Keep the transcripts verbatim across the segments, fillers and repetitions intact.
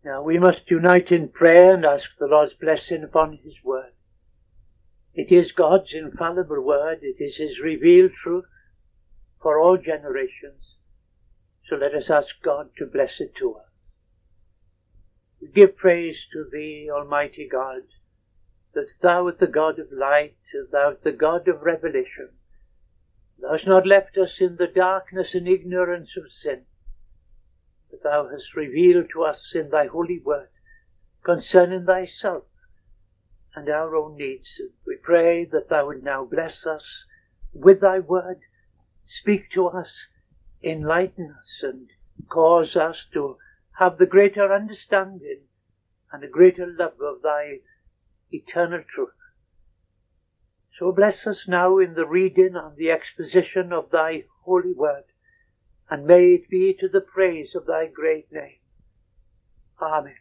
Now we must unite in prayer and ask the Lord's blessing upon His word. It is God's infallible word. It is His revealed truth for all generations. So let us ask God to bless it to us. We give praise to Thee, Almighty God, that Thou art the God of light, Thou art the God of revelation. Thou hast not left us in the darkness and ignorance of sin, but Thou hast revealed to us in Thy holy word concerning Thyself and our own needs. We pray that Thou would now bless us with Thy word, speak to us, enlighten us, and cause us to have the greater understanding and a greater love of Thy eternal truth. So bless us now in the reading and the exposition of Thy holy word, and may it be to the praise of Thy great name. Amen.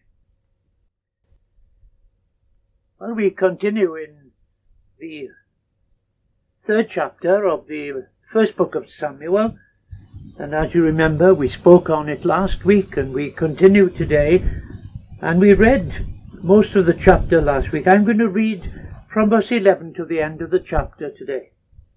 Well, we continue in the third chapter of the first book of Samuel, and as you remember, we spoke on it last week, and we continue today, and we read most of the chapter last week. I'm going to read from verse eleven to the end of the chapter today.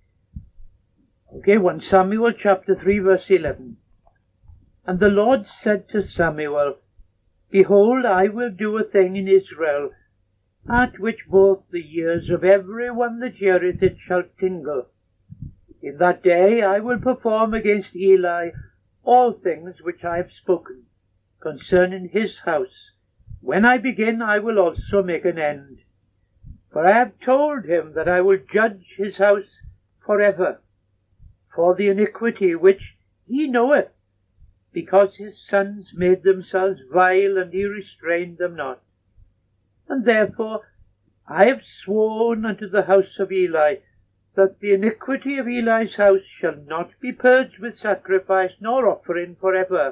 Okay, First Samuel chapter three, verse eleven. And the Lord said to Samuel, Behold, I will do a thing in Israel, at which both the ears of every one that heareth it shall tingle. In that day I will perform against Eli all things which I have spoken concerning his house. When I begin, I will also make an end. For I have told him that I will judge his house forever, for the iniquity which he knoweth, because his sons made themselves vile, and he restrained them not. And therefore I have sworn unto the house of Eli, that the iniquity of Eli's house shall not be purged with sacrifice nor offering forever.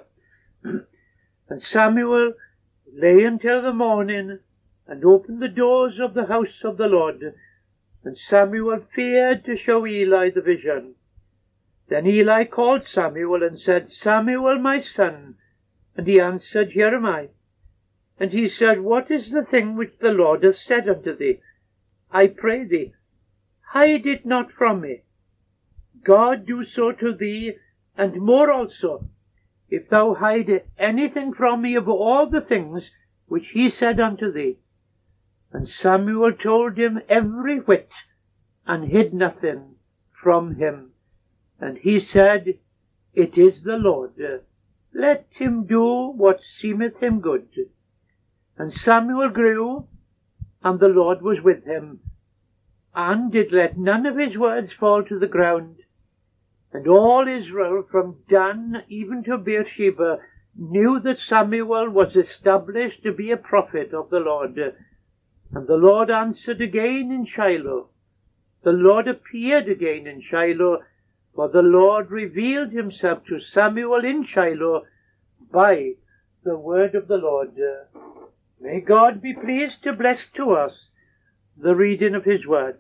And Samuel lay until the morning, and opened the doors of the house of the Lord. And Samuel feared to show Eli the vision. Then Eli called Samuel, and said, Samuel, my son. And he answered, Here am I. And he said, What is the thing which the Lord hath said unto thee? I pray thee, hide it not from me. God do so to thee, and more also, if thou hide anything from me of all the things which he said unto thee. And Samuel told him every whit, and hid nothing from him. And he said, It is the Lord. Let him do what seemeth him good. And Samuel grew, and the Lord was with him, and did let none of his words fall to the ground. And all Israel, from Dan even to Beersheba, knew that Samuel was established to be a prophet of the Lord. And the Lord answered again in Shiloh. The Lord appeared again in Shiloh, for the Lord revealed himself to Samuel in Shiloh by the word of the Lord. May God be pleased to bless to us the reading of his word.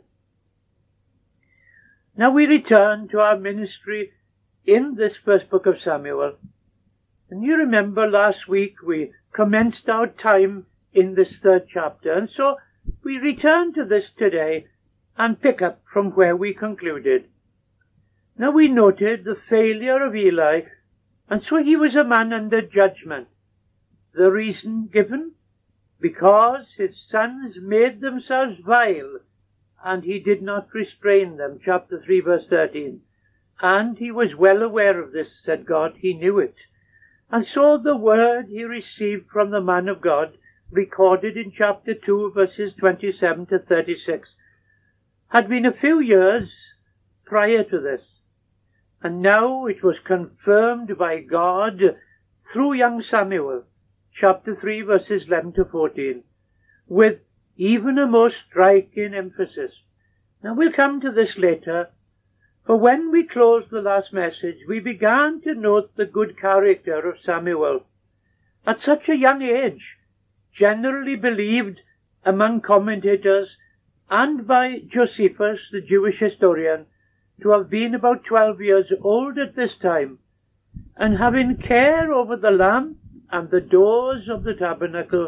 Now we return to our ministry in this first book of Samuel. And you remember last week we commenced our time in this third chapter, and so we return to this today and pick up from where we concluded. Now we noted the failure of Eli, and so he was a man under judgment. The reason given? Because his sons made themselves vile, and he did not restrain them. Chapter three, verse thirteen. And he was well aware of this, said God, he knew it. And so the word he received from the man of God, recorded in chapter two, verses twenty-seven to thirty-six, had been a few years prior to this. And now it was confirmed by God through young Samuel, chapter three, verses eleven to fourteen, with even a most striking emphasis. Now we'll come to this later, for when we closed the last message, we began to note the good character of Samuel. At such a young age, generally believed among commentators and by Josephus, the Jewish historian, to have been about twelve years old at this time, and having care over the lamb and the doors of the tabernacle,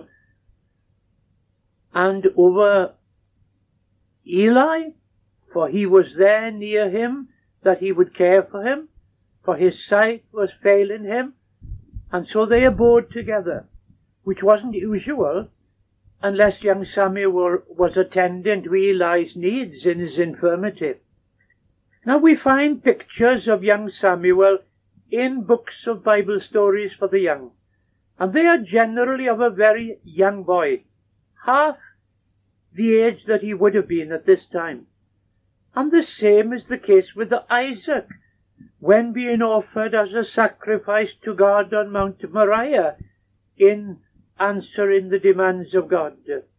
and over Eli, for he was there near him, that he would care for him, for his sight was failing him, and so they abode together, which wasn't usual, unless young Samuel was attending to Eli's needs in his infirmity. Now we find pictures of young Samuel in books of Bible stories for the young, and they are generally of a very young boy, half the age that he would have been at this time. And the same is the case with Isaac, when being offered as a sacrifice to God on Mount Moriah, in answering the demands of God.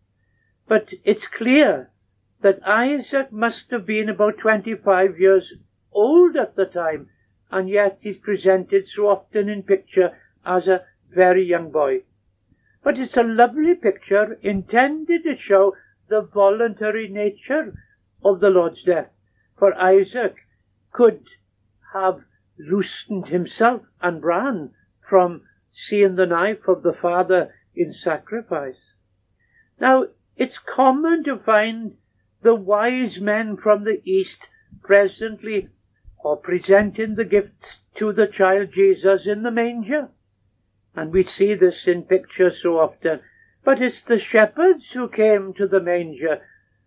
But it's clear that Isaac must have been about twenty-five years old at the time, and yet he's presented so often in picture as a very young boy. But it's a lovely picture intended to show the voluntary nature of the Lord's death. For Isaac could have loosened himself and ran from seeing the knife of the father in sacrifice. Now, it's common to find the wise men from the east presently or presenting the gifts to the child Jesus in the manger. And we see this in pictures so often. But it's the shepherds who came to the manger,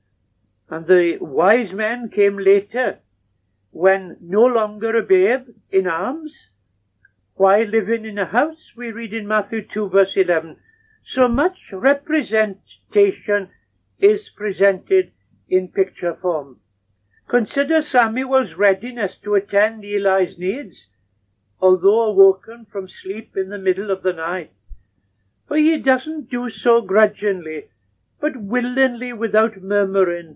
and the wise men came later, when no longer a babe in arms, while living in a house, we read in Matthew two verse eleven. So much representation is presented in picture form. Consider Samuel's readiness to attend Eli's needs, although awoken from sleep in the middle of the night. For he doesn't do so grudgingly, but willingly, without murmuring.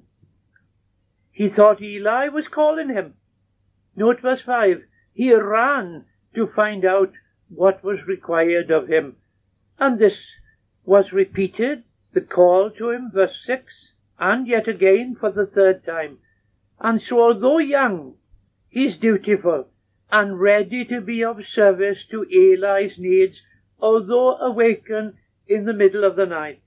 He thought Eli was calling him. Note verse five. He ran to find out what was required of him. And this was repeated, the call to him, verse six, and yet again for the third time. And so, although young, he's dutiful and ready to be of service to Eli's needs, although awakened in the middle of the night.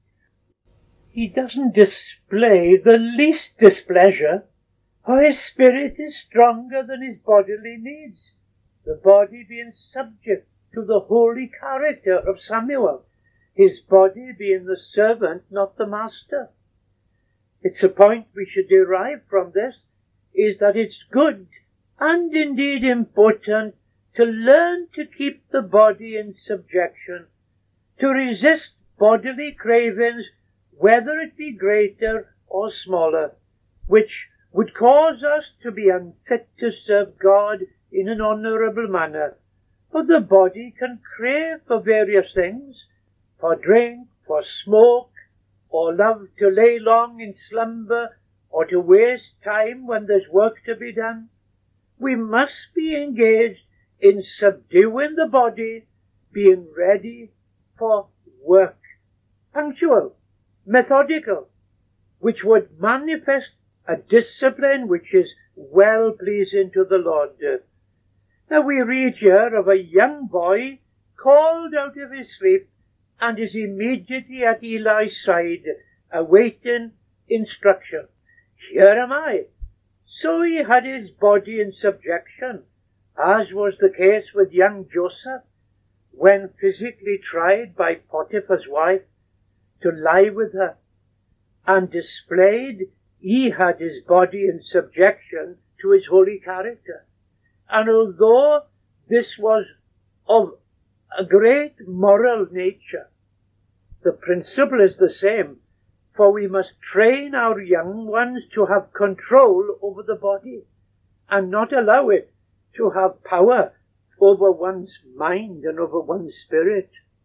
He doesn't display the least displeasure, for his spirit is stronger than his bodily needs, the body being subject to the holy character of Samuel, his body being the servant, not the master. It's a point we should derive from this, is that it's good and indeed important to learn to keep the body in subjection, to resist bodily cravings, whether it be greater or smaller, which would cause us to be unfit to serve God in an honourable manner. For the body can crave for various things, for drink, for smoke, or love to lay long in slumber, or to waste time when there's work to be done. We must be engaged in subduing the body, being ready for work, punctual, methodical, which would manifest a discipline which is well pleasing to the Lord. Now we read here of a young boy called out of his sleep and is immediately at Eli's side, awaiting instruction. Here am I. So he had his body in subjection, as was the case with young Joseph, when physically tried by Potiphar's wife to lie with her, and displayed he had his body in subjection to his holy character. And although this was of a great moral nature, the principle is the same, for we must train our young ones to have control over the body, and not allow it to have power over one's mind and over one's spirit.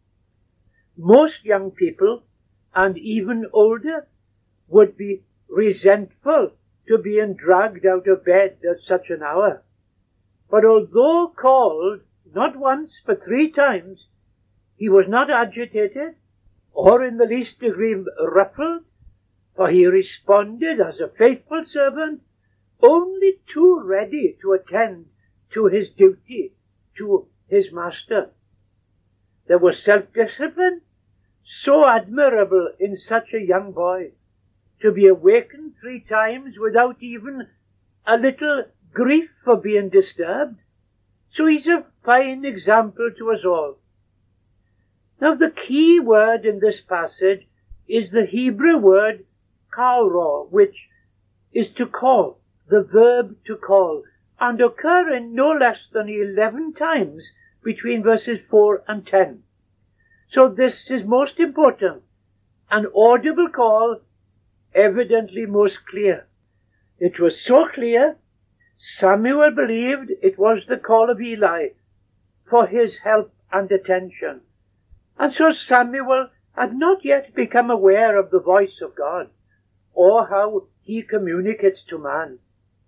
Most young people, and even older, would be resentful to being dragged out of bed at such an hour. But although called, not once but three times, he was not agitated, or in the least degree ruffled, for he responded as a faithful servant, only too ready to attend to his duty to his master. There was self-discipline, so admirable in such a young boy, to be awakened three times without even a little grief for being disturbed. So he's a fine example to us all. Now the key word in this passage is the Hebrew word kalro, which is to call, the verb to call, and occurring no less than eleven times between verses four and ten. So this is most important. An audible call, evidently most clear. It was so clear, Samuel believed it was the call of Eli for his help and attention. And so Samuel had not yet become aware of the voice of God, or how he communicates to man.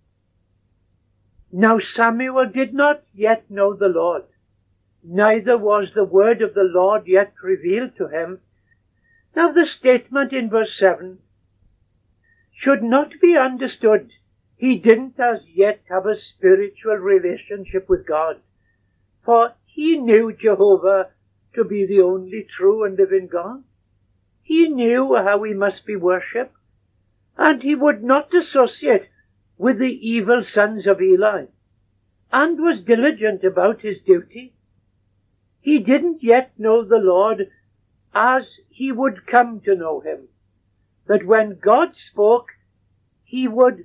Now Samuel did not yet know the Lord, neither was the word of the Lord yet revealed to him. Now the statement in verse seven should not be understood. He didn't as yet have a spiritual relationship with God, for he knew Jehovah to be the only true and living God. He knew how he must be worshipped, and he would not associate with the evil sons of Eli, and was diligent about his duty. He didn't yet know the Lord as he would come to know him, that when God spoke, he would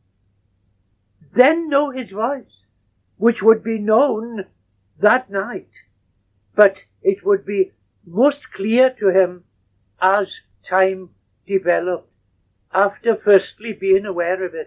then know his voice, which would be known that night, but it would be most clear to him as time developed, after firstly being aware of it.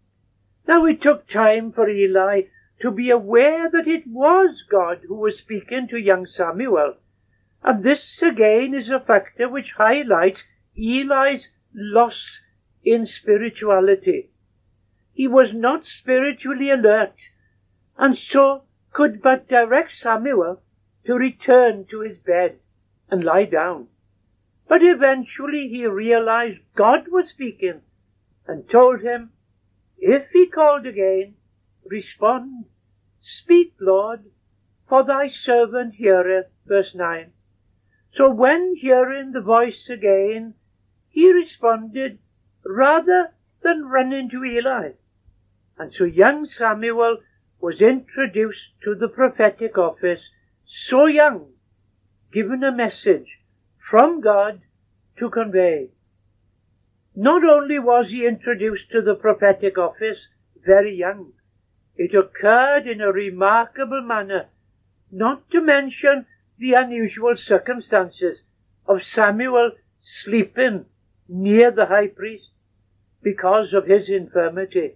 Now it took time for Eli to be aware that it was God who was speaking to young Samuel, and this again is a factor which highlights Eli's loss in spirituality. He was not spiritually alert, and so could but direct Samuel to return to his bed and lie down. But eventually he realized God was speaking and told him, if he called again, respond, speak, Lord, for thy servant heareth. Verse nine. So when hearing the voice again, he responded rather than running to Eli. And so young Samuel was introduced to the prophetic office, so young, given a message from God to convey. Not only was he introduced to the prophetic office very young, it occurred in a remarkable manner, not to mention the unusual circumstances of Samuel sleeping near the high priest because of his infirmity.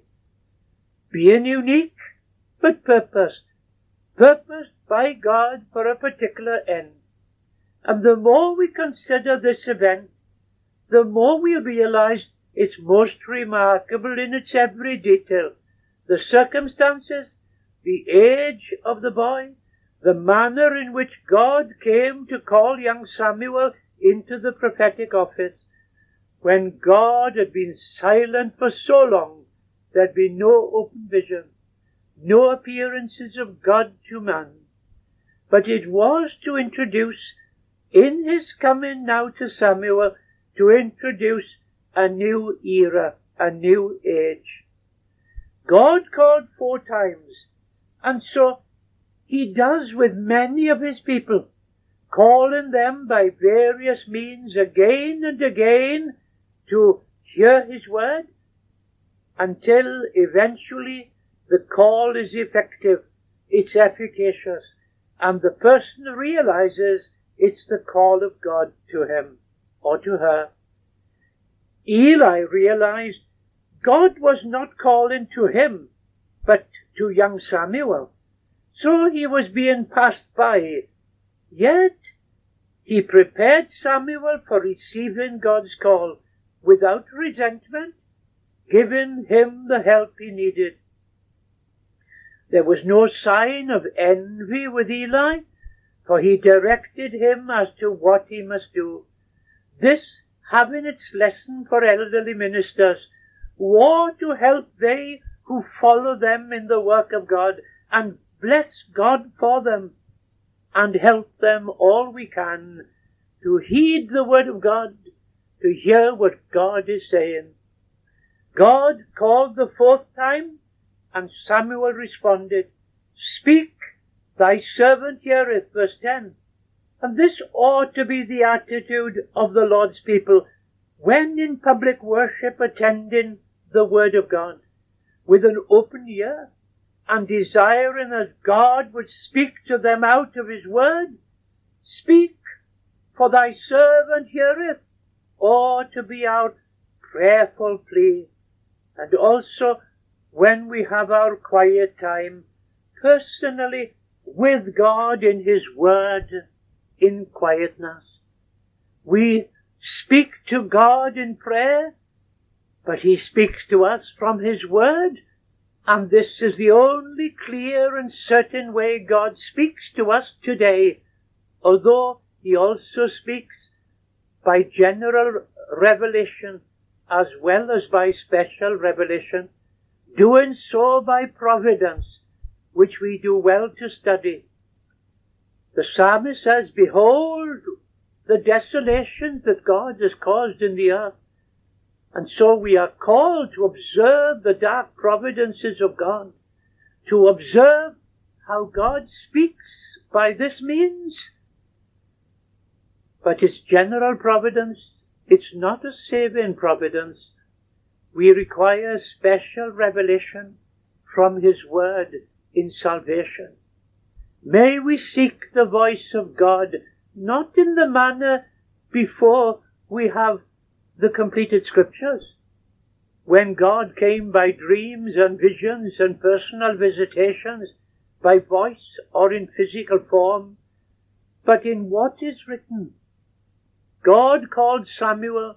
Being unique, but purposed, purposed by God for a particular end. And the more we consider this event, the more we realize it's most remarkable in its every detail. The circumstances, the age of the boy, the manner in which God came to call young Samuel into the prophetic office, when God had been silent for so long, there'd be no open vision, no appearances of God to man. But it was to introduce, in his coming now to Samuel, to introduce a new era, a new age. God called four times, and so he does with many of his people, calling them by various means again and again to hear his word, until eventually the call is effective, it's efficacious, and the person realizes it's the call of God to him or to her. Eli realized God was not calling to him, but to young Samuel, so he was being passed by. Yet he prepared Samuel for receiving God's call without resentment, giving him the help he needed. There was no sign of envy with Eli, for he directed him as to what he must do. This having its lesson for elderly ministers, woe to help they who follow them in the work of God, and bless God for them. and help them all we can to heed the word of God, to hear what God is saying. God called the fourth time, and Samuel responded, "Speak, thy servant heareth," verse ten. And this ought to be the attitude of the Lord's people when in public worship attending the word of God, with an open ear and desiring that God would speak to them out of his word. "Speak, for thy servant heareth," ought to be our prayerful plea. And also when we have our quiet time personally with God in his word in quietness. We speak to God in prayer, but he speaks to us from his word, and this is the only clear and certain way God speaks to us today, although he also speaks by general revelation as well as by special revelation, doing so by providence, which we do well to study. The psalmist says, "Behold the desolations that God has caused in the earth." And so we are called to observe the dark providences of God, to observe how God speaks by this means. But it's general providence. It's not a saving providence. We require special revelation from his word in salvation. May we seek the voice of God, not in the manner before we have the completed scriptures, when God came by dreams and visions and personal visitations, by voice or in physical form, but in what is written. God called Samuel,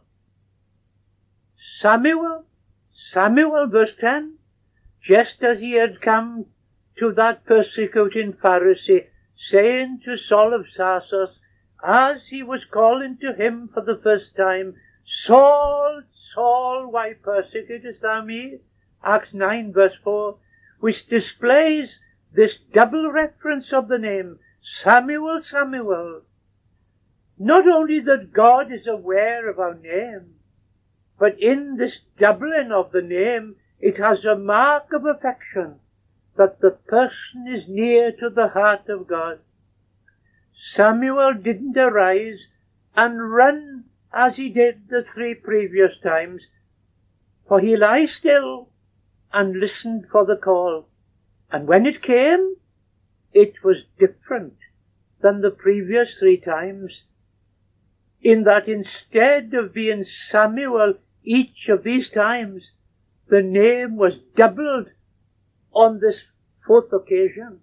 Samuel, Samuel, verse ten, just as he had come to that persecuting Pharisee, saying to Saul of Tarsus, as he was calling to him for the first time, "Saul, Saul, why persecutest thou me?" Acts nine, verse four, which displays this double reference of the name, Samuel, Samuel. Not only that God is aware of our name, but in this doubling of the name, it has a mark of affection, that the person is near to the heart of God. Samuel didn't arise and run as he did the three previous times, for he lay still and listened for the call. And when it came, it was different than the previous three times, in that instead of being Samuel each of these times, the name was doubled on this fourth occasion.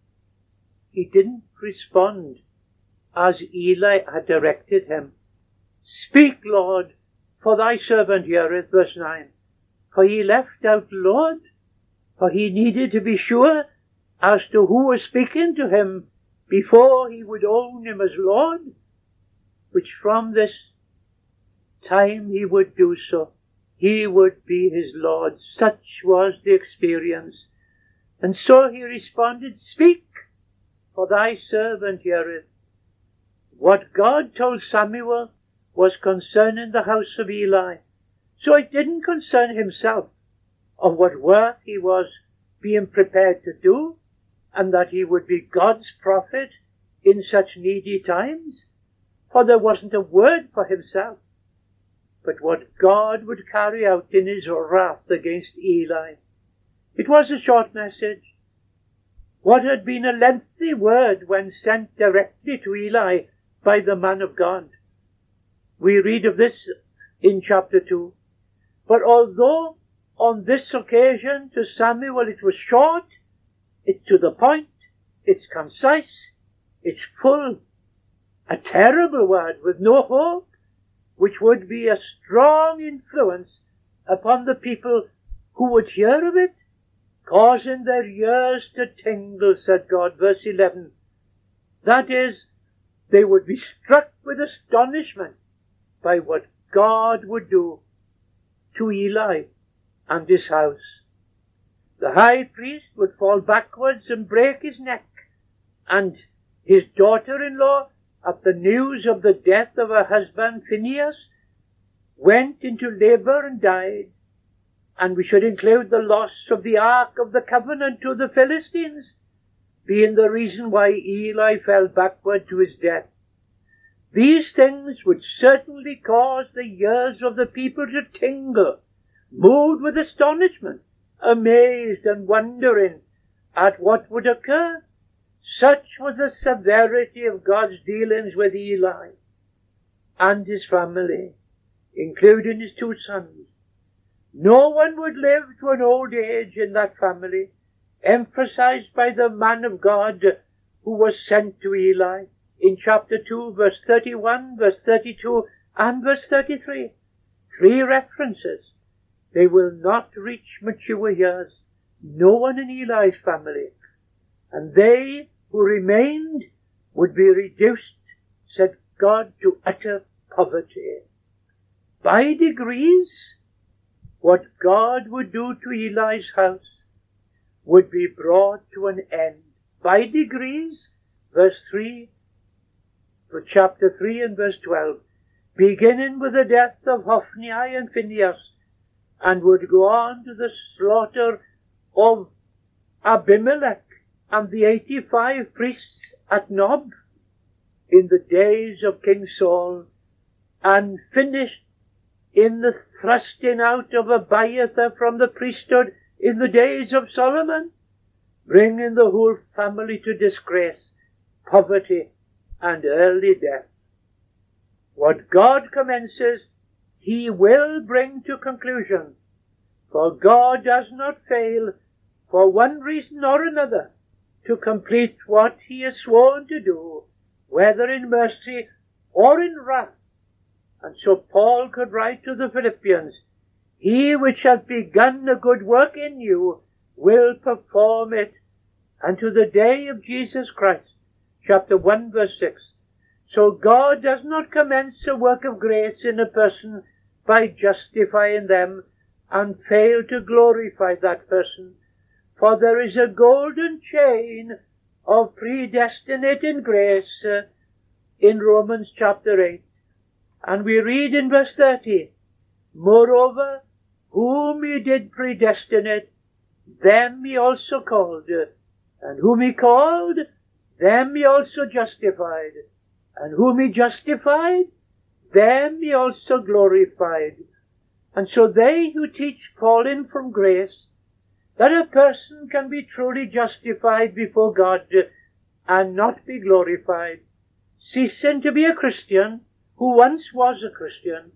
He didn't respond as Eli had directed him. "Speak, Lord, for thy servant heareth," verse nine. For he left out Lord, for he needed to be sure as to who was speaking to him before he would own him as Lord, which from this time he would do so. He would be his Lord. Such was the experience. And so he responded, "Speak, for thy servant heareth." What God told Samuel was concerning the house of Eli. So it didn't concern himself of what work he was being prepared to do, and that he would be God's prophet in such needy times, for there wasn't a word for himself, but what God would carry out in his wrath against Eli. It was a short message. What had been a lengthy word when sent directly to Eli by the man of God. We read of this in chapter two. But although on this occasion to Samuel it was short, it's to the point, it's concise, it's full, a terrible word with no hope, which would be a strong influence upon the people who would hear of it, causing their ears to tingle, said God, verse eleven. That is, they would be struck with astonishment by what God would do to Eli and his house. The high priest would fall backwards and break his neck, and His daughter-in-law, at the news of the death of her husband Phinehas, went into labour and died. And we should include the loss of the Ark of the Covenant to the Philistines, being the reason why Eli fell backward to his death. These things would certainly cause the ears of the people to tingle, moved with astonishment, amazed and wondering at what would occur. Such was the severity of God's dealings with Eli and his family, including his two sons. No one would live to an old age in that family, emphasized by the man of God who was sent to Eli in chapter two, verse thirty-one, verse thirty-two, and verse thirty-three. Three references. They will not reach mature years, no one in Eli's family, and they who remained would be reduced, said God, to utter poverty. By degrees, what God would do to Eli's house would be brought to an end. By degrees, verse three, for chapter three and verse twelve, beginning with the death of Hophni and Phinehas, and would go on to the slaughter of Abimelech and the eighty-five priests at Nob in the days of King Saul, and finished in the thrusting out of Abiathar from the priesthood in the days of Solomon, bringing the whole family to disgrace, poverty, and early death. What God commences, he will bring to conclusion, for God does not fail, for one reason or another, to complete what he has sworn to do, whether in mercy or in wrath. And so Paul could write to the Philippians, he which hath begun a good work in you will perform it unto the day of Jesus Christ. Chapter one, verse six. So God does not commence a work of grace in a person by justifying them and fail to glorify that person. For there is a golden chain of predestinating grace uh, in Romans chapter eight. And we read in verse thirty, moreover, whom he did predestinate, them he also called, and whom he called, them he also justified, and whom he justified, them he also glorified. And so they who teach falling from grace, that a person can be truly justified before God and not be glorified, ceasing to be a Christian who once was a Christian,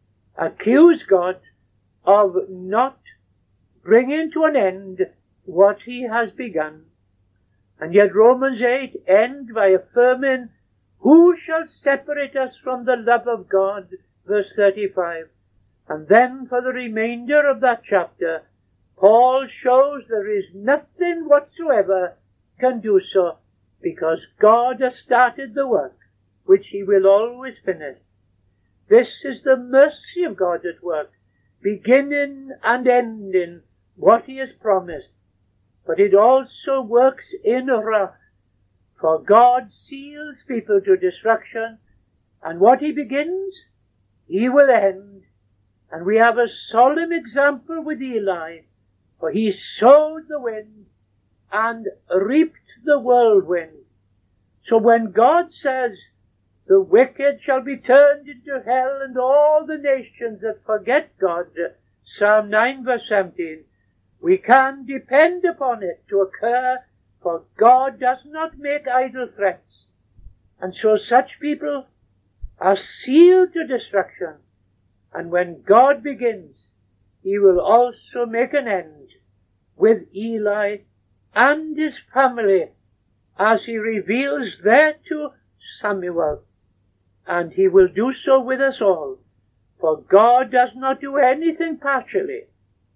accuse God of not bringing to an end what he has begun. And yet Romans eight ends by affirming, who shall separate us from the love of God? Verse thirty-five. And then for the remainder of that chapter, Paul shows there is nothing whatsoever can do so, because God has started the work, which he will always finish. This is the mercy of God at work, beginning and ending what he has promised. But it also works in wrath, for God seals people to destruction, and what he begins, he will end. And we have a solemn example with Eli, for he sowed the wind and reaped the whirlwind. So when God says, the wicked shall be turned into hell, and all the nations that forget God, Psalm nine verse seventeen, we can depend upon it to occur, for God does not make idle threats. And so such people are sealed to destruction. And when God begins, he will also make an end with Eli and his family, as he reveals there to Samuel. And he will do so with us all, for God does not do anything partially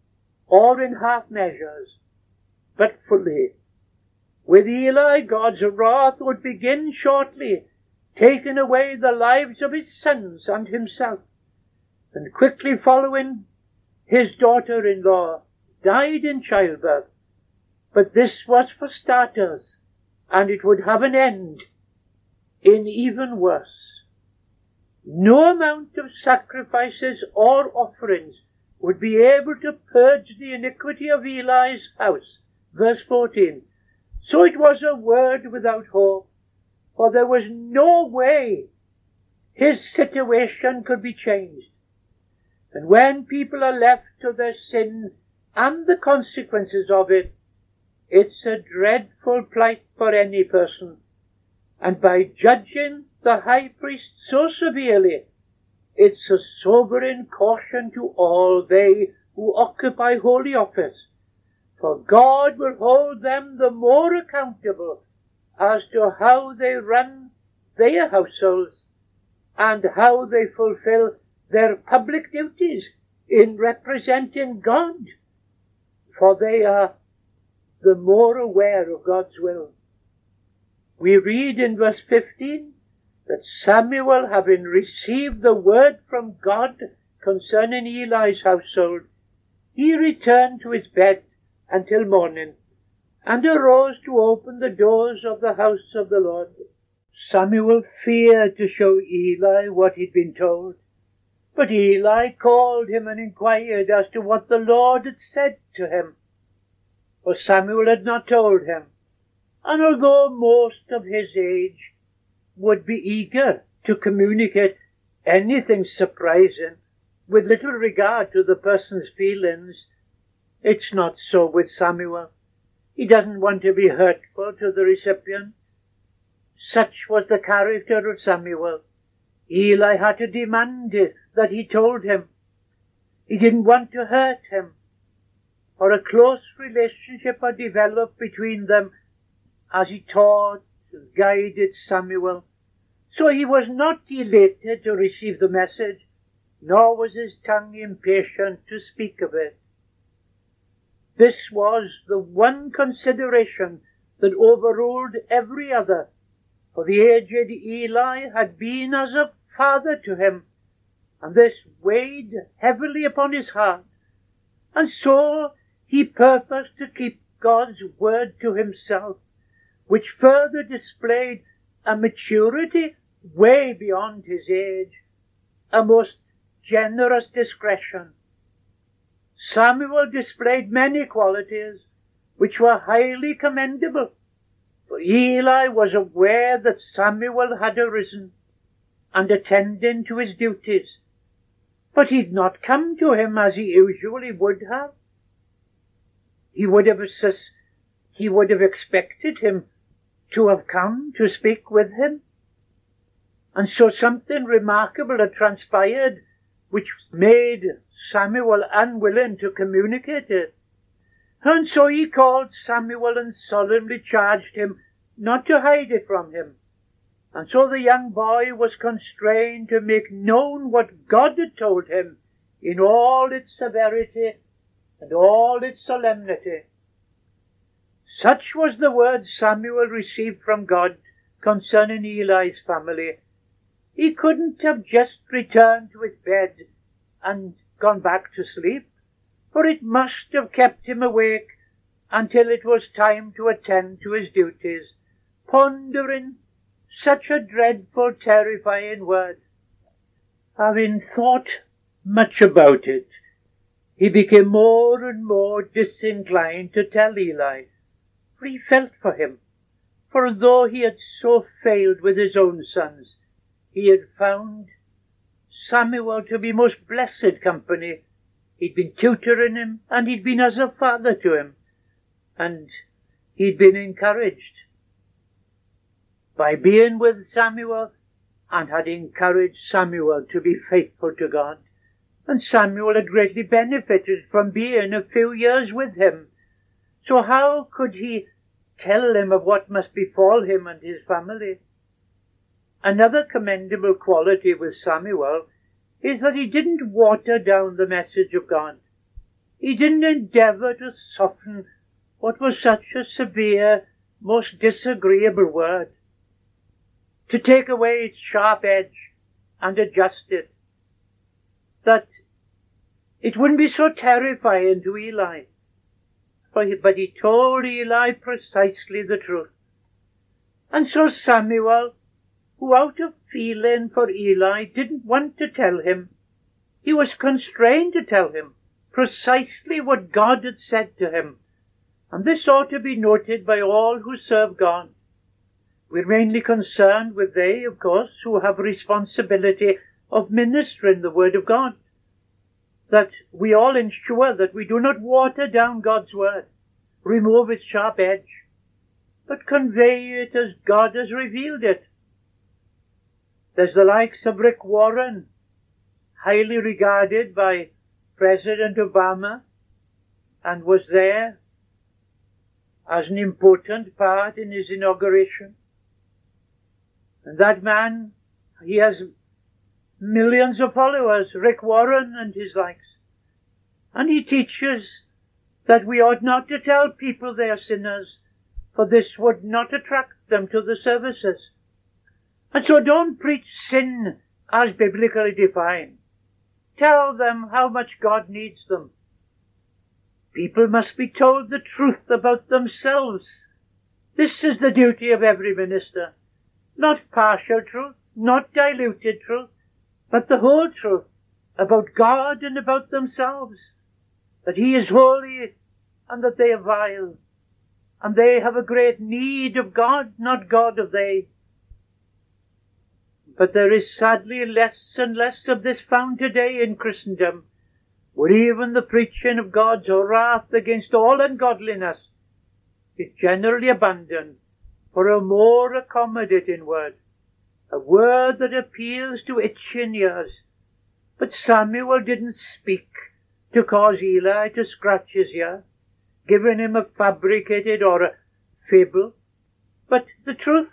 or in half measures, but fully. With Eli, God's wrath would begin shortly, taking away the lives of his sons and himself, and quickly following, his daughter-in-law died in childbirth. But this was for starters, and it would have an end in even worse. No amount of sacrifices or offerings would be able to purge the iniquity of Eli's house. Verse fourteen. So it was a word without hope, for there was no way his situation could be changed. And when people are left to their sin and the consequences of it, it's a dreadful plight for any person. And by judging the high priest so severely, it's a sobering caution to all they who occupy holy office. For God will hold them the more accountable as to how they run their households and how they fulfill their public duties in representing God, for they are the more aware of God's will. We read in verse fifteen that Samuel, having received the word from God concerning Eli's household, he returned to his bed until morning, and arose to open the doors of the house of the Lord. Samuel feared to show Eli what he'd been told, but Eli called him and inquired as to what the Lord had said to him. For Samuel had not told him, and although most of his age would be eager to communicate anything surprising with little regard to the person's feelings, it's not so with Samuel. He doesn't want to be hurtful to the recipient. Such was the character of Samuel. Eli had to demand it, that he told him. He didn't want to hurt him, for a close relationship had developed between them as he taught and guided Samuel. So he was not elated to receive the message, nor was his tongue impatient to speak of it. This was the one consideration that overruled every other, for the aged Eli had been as a father to him, and this weighed heavily upon his heart, and so he purposed to keep God's word to himself, which further displayed a maturity way beyond his age, a most generous discretion. Samuel displayed many qualities which were highly commendable, for Eli was aware that Samuel had arisen and attending to his duties, but he'd not come to him as he usually would have. He would have sus- he would have expected him to have come to speak with him, and so something remarkable had transpired which made Samuel unwilling to communicate it. And so he called Samuel and solemnly charged him not to hide it from him. And so the young boy was constrained to make known what God had told him in all its severity and all its solemnity. Such was the word Samuel received from God concerning Eli's family. He couldn't have just returned to his bed and gone back to sleep, for it must have kept him awake until it was time to attend to his duties, pondering such a dreadful, terrifying word. Having thought much about it, he became more and more disinclined to tell Eli, for he felt for him, for though he had so failed with his own sons, he had found Samuel to be most blessed company. He'd been tutoring him, and he'd been as a father to him, and he'd been encouraged by being with Samuel, and had encouraged Samuel to be faithful to God. And Samuel had greatly benefited from being a few years with him. So how could he tell him of what must befall him and his family? Another commendable quality with Samuel is that he didn't water down the message of God. He didn't endeavour to soften what was such a severe, most disagreeable word, to take away its sharp edge and adjust it, that it wouldn't be so terrifying to Eli. But he told Eli precisely the truth. And so Samuel who out of feeling for Eli didn't want to tell him. He was constrained to tell him precisely what God had said to him, and this ought to be noted by all who serve God. We're mainly concerned with they, of course, who have responsibility of ministering the Word of God, that we all ensure that we do not water down God's Word, remove its sharp edge, but convey it as God has revealed it. There's the likes of Rick Warren, highly regarded by President Obama, and was there as an important part in his inauguration. And that man, he has millions of followers, Rick Warren and his likes. And he teaches that we ought not to tell people they are sinners, for this would not attract them to the services. And so don't preach sin as biblically defined. Tell them how much God needs them. People must be told the truth about themselves. This is the duty of every minister. Not partial truth, not diluted truth, but the whole truth about God and about themselves. That He is holy and that they are vile. And they have a great need of God, not God of they. But there is sadly less and less of this found today in Christendom, where even the preaching of God's wrath against all ungodliness is generally abandoned for a more accommodating word, a word that appeals to itching ears. But Samuel didn't speak to cause Eli to scratch his ear, giving him a fabricated or a fable, but the truth.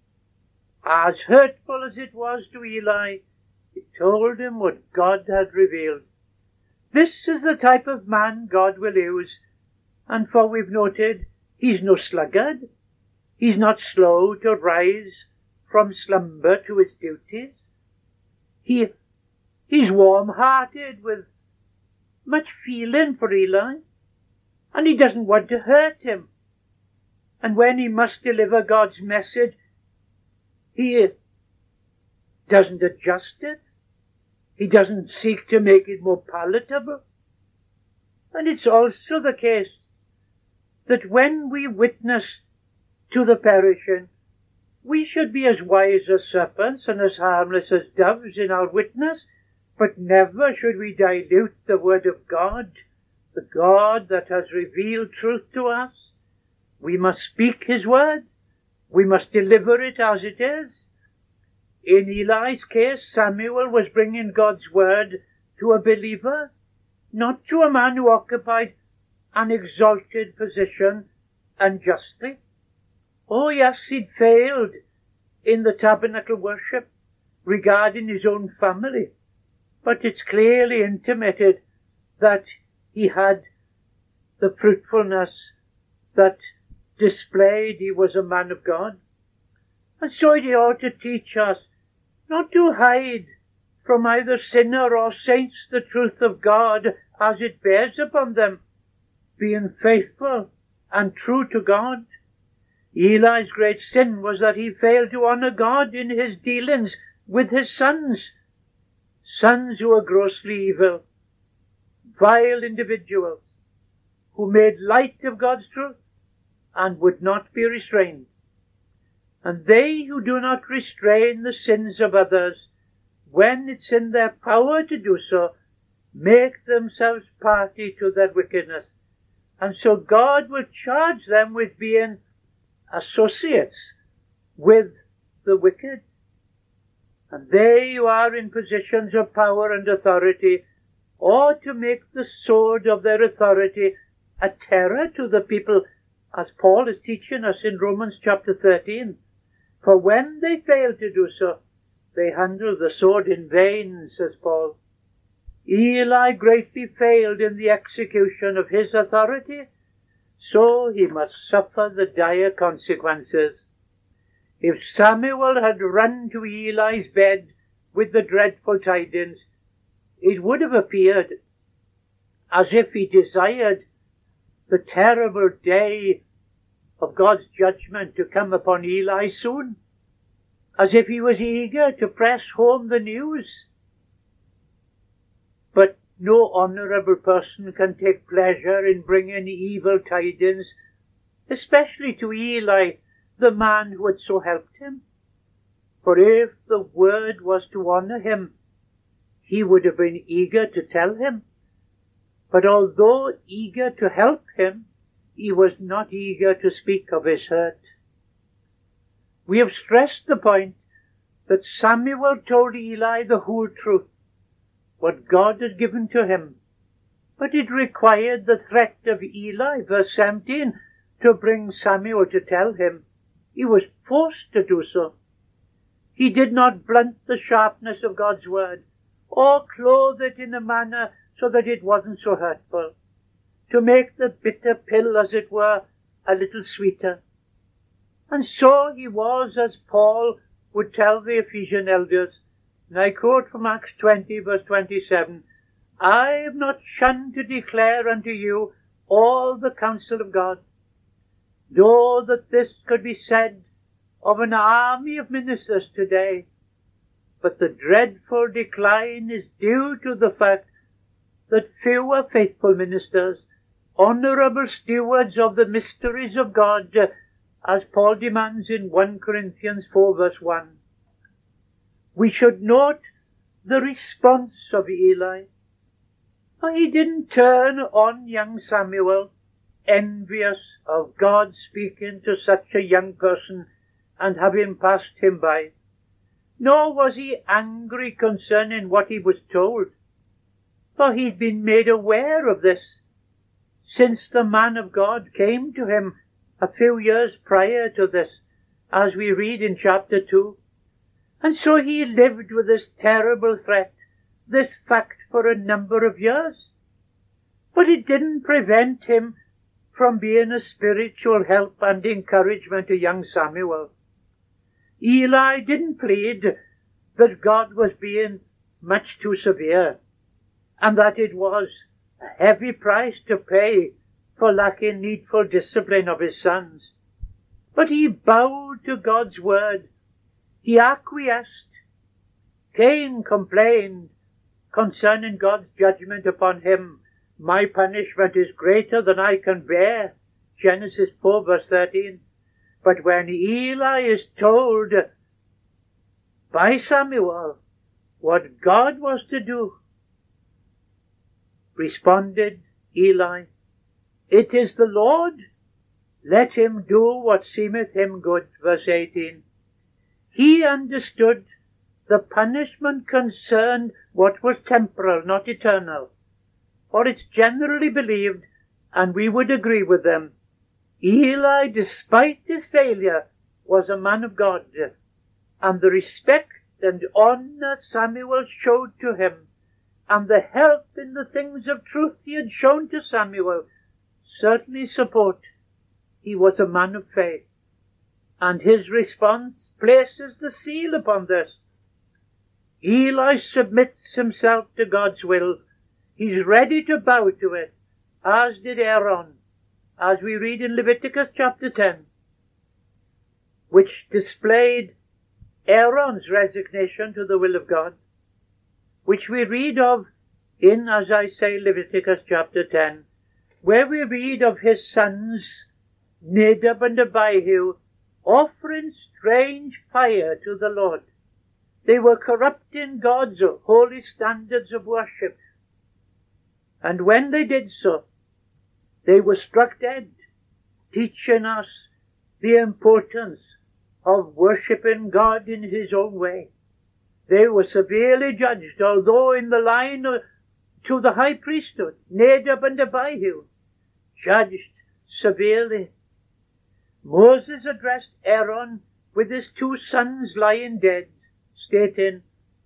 As hurtful as it was to Eli, it told him what God had revealed. This is the type of man God will use, and for we've noted, he's no sluggard. He's not slow to rise from slumber to his duties. He, he's warm-hearted with much feeling for Eli, and he doesn't want to hurt him. And when he must deliver God's message, he doesn't adjust it. He doesn't seek to make it more palatable. And it's also the case that when we witness to the perishing, we should be as wise as serpents and as harmless as doves in our witness, but never should we dilute the Word of God, the God that has revealed truth to us. We must speak His Word. We must deliver it as it is. In Eli's case, Samuel was bringing God's Word to a believer, not to a man who occupied an exalted position unjustly. Oh yes, he'd failed in the tabernacle worship regarding his own family, but it's clearly intimated that he had the fruitfulness that displayed he was a man of God. And so he ought to teach us not to hide from either sinner or saints the truth of God as it bears upon them, being faithful and true to God. Eli's great sin was that he failed to honor God in his dealings with his sons, sons who were grossly evil, vile individuals, who made light of God's truth and would not be restrained. And they who do not restrain the sins of others, when it's in their power to do so, make themselves party to their wickedness. And so God will charge them with being associates with the wicked. And they who are in positions of power and authority ought to make the sword of their authority a terror to the people, as Paul is teaching us in Romans chapter thirteen. For when they fail to do so, they handle the sword in vain, says Paul. Eli greatly failed in the execution of his authority, so he must suffer the dire consequences. If Samuel had run to Eli's bed with the dreadful tidings, it would have appeared as if he desired the terrible day of God's judgment to come upon Eli soon. as if he was eager to press home the news. But no honourable person can take pleasure in bringing evil tidings, especially to Eli, the man who had so helped him. For if the word was to honour him, he would have been eager to tell him. But although eager to help him, he was not eager to speak of his hurt. We have stressed the point that Samuel told Eli the whole truth, what God had given to him. But it required the threat of Eli, verse seventeen, to bring Samuel to tell him. He was forced to do so. He did not blunt the sharpness of God's word, or clothe it in a manner so that it wasn't so hurtful, to make the bitter pill, as it were, a little sweeter. And so he was, as Paul would tell the Ephesian elders, and I quote from Acts twenty, verse twenty-seven, I have not shunned to declare unto you all the counsel of God, though that this could be said of an army of ministers today. But the dreadful decline is due to the fact that few are faithful ministers, honourable stewards of the mysteries of God, as Paul demands in First Corinthians four, verse one. We should note the response of Eli. He didn't turn on young Samuel, envious of God speaking to such a young person and having passed him by. Nor was he angry concerning what he was told, for he'd been made aware of this since the man of God came to him a few years prior to this, as we read in chapter two. And so he lived with this terrible threat, this fact, for a number of years. But it didn't prevent him from being a spiritual help and encouragement to young Samuel. Eli didn't plead that God was being much too severe, and that it was a heavy price to pay for lacking needful discipline of his sons. But he bowed to God's word. He acquiesced. Cain complained concerning God's judgment upon him. My punishment is greater than I can bear. Genesis four, verse thirteen. But when Eli is told by Samuel what God was to do, responded Eli, It is the Lord, let him do what seemeth him good. Verse eighteen. He understood the punishment concerned what was temporal, not eternal. For it's generally believed, and we would agree with them, Eli, despite his failure, was a man of God, and the respect and honour Samuel showed to him, and the help in the things of truth he had shown to Samuel, certainly support he was a man of faith. And his response places the seal upon this. Eli submits himself to God's will. He's ready to bow to it, as did Aaron, as we read in Leviticus chapter ten, which displayed Aaron's resignation to the will of God, which we read of in, as I say, Leviticus chapter ten, where we read of his sons, Nadab and Abihu, offering strange fire to the Lord. They were corrupting God's holy standards of worship. And when they did so, they were struck dead, teaching us the importance of worshipping God in his own way. They were severely judged, although in the line to the high priesthood, Nadab and Abihu, judged severely. Moses addressed Aaron with his two sons lying dead, stating,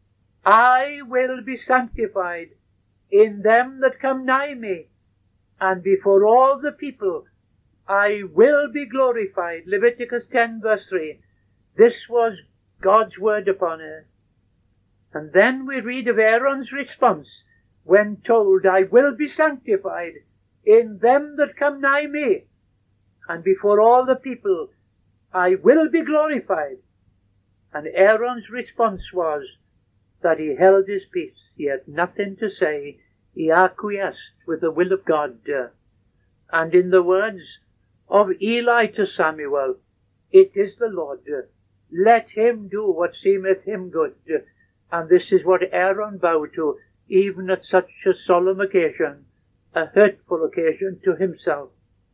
I will be sanctified in them that come nigh me, and before all the people I will be glorified. Leviticus ten, verse three. This was God's word upon earth. And then we read of Aaron's response when told, I will be sanctified in them that come nigh me, and before all the people I will be glorified. And Aaron's response was that he held his peace. He had nothing to say. He acquiesced with the will of God. And in the words of Eli to Samuel, it is the Lord. Let him do what seemeth him good. And this is what Aaron vowed to, even at such a solemn occasion, a hurtful occasion to himself.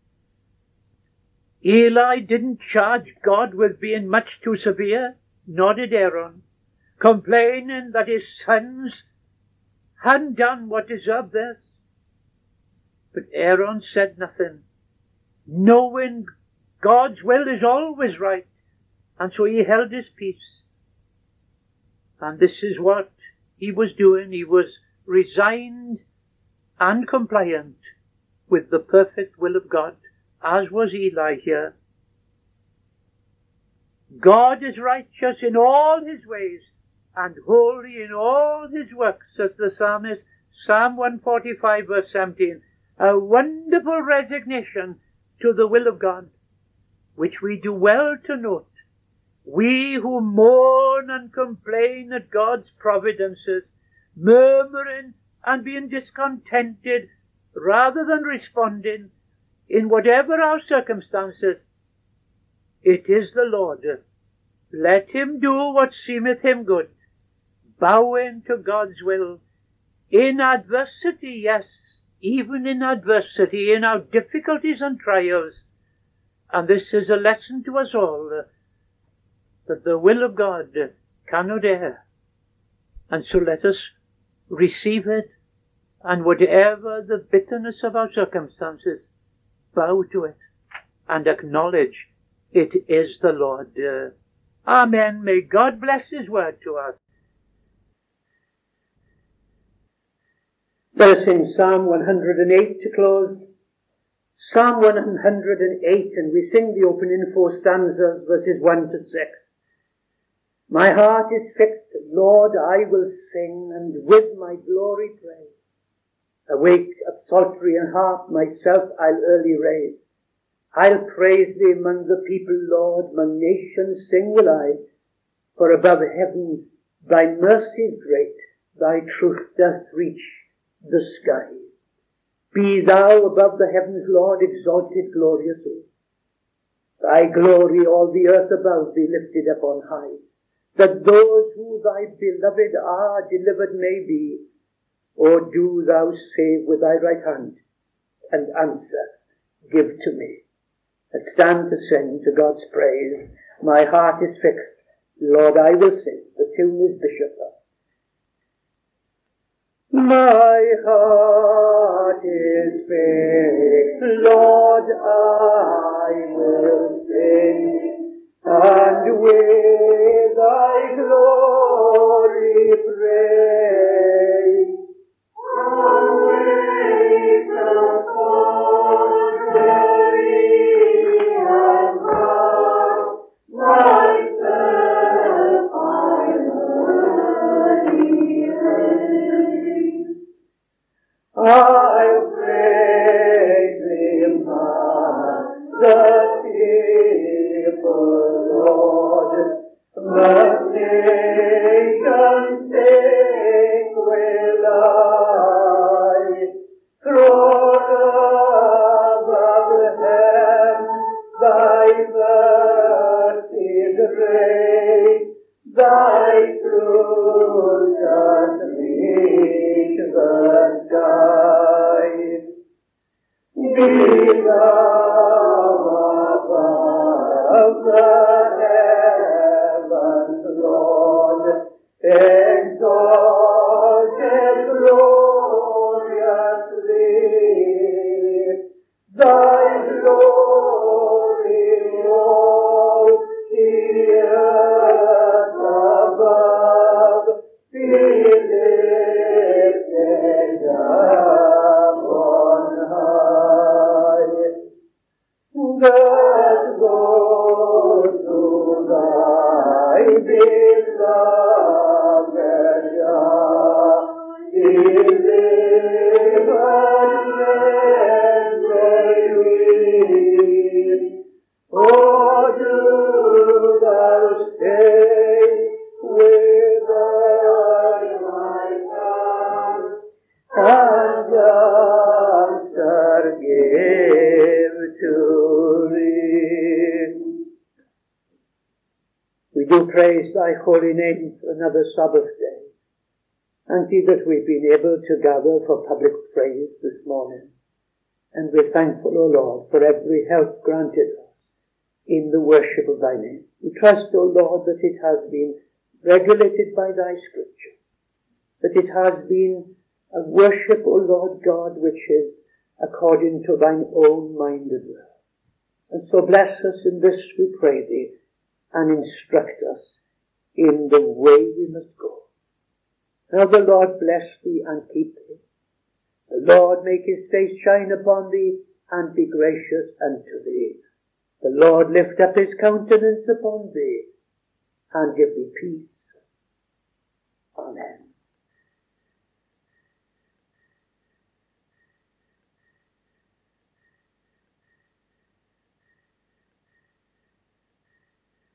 Eli didn't charge God with being much too severe, nor did Aaron, complaining that his sons hadn't done what deserved this. But Aaron said nothing, knowing God's will is always right, and so he held his peace. And this is what he was doing. He was resigned and compliant with the perfect will of God, as was Eli here. God is righteous in all his ways and holy in all his works, says the psalmist, Psalm one forty-five verse seventeen. A wonderful resignation to the will of God, which we do well to note. We who mourn and complain at God's providences, murmuring and being discontented rather than responding in whatever our circumstances, it is the Lord. Let him do what seemeth him good, bowing to God's will. In adversity, yes, even in adversity, in our difficulties and trials. And this is a lesson to us all, that the will of God cannot err. And so let us receive it, and whatever the bitterness of our circumstances, bow to it and acknowledge it is the Lord. Uh, Amen. May God bless his word to us. Let us sing Psalm one hundred eight to close. Psalm one hundred eight, and we sing the opening four stanzas, verses one to six. My heart is fixed, Lord, I will sing, and with my glory praise. Awake at psaltery and harp, myself I'll early raise. I'll praise thee among the people, Lord, among nations sing will I. For above heaven thy mercy is great, thy truth doth reach the sky. Be thou above the heavens, Lord, exalted gloriously. Thy glory all the earth above be lifted up on high, that those who thy beloved are delivered may be. Or do thou save with thy right hand, and answer give to me. Let's stand to sing to God's praise. My heart is fixed, Lord, I will sing. The tune is Bishop. My heart is fixed, Lord, I will sing, and with thy glory praise. Awake the psaltery and harp, myself I'll early raise. I'll praise thee among the people, Lord, the nations sing will I. Throne above heaven, thy mercy great, thy truth doth reach the sky. Be thou above the heavens, Lord, exalted gloriously. Thy glory all the earth above be lifted up on high. praise thy holy name for another Sabbath day. Thank thee that we've been able to gather for public praise this morning. And we're thankful, O Lord, for every help granted us in the worship of thy name. We trust, O Lord, that it has been regulated by thy scripture, that it has been a worship, O Lord God, which is according to thine own mind and will. And so bless us in this, we pray thee, and instruct us in the way we must go. Now the Lord bless thee and keep thee. The Lord make his face shine upon thee and be gracious unto thee. The Lord lift up his countenance upon thee and give thee peace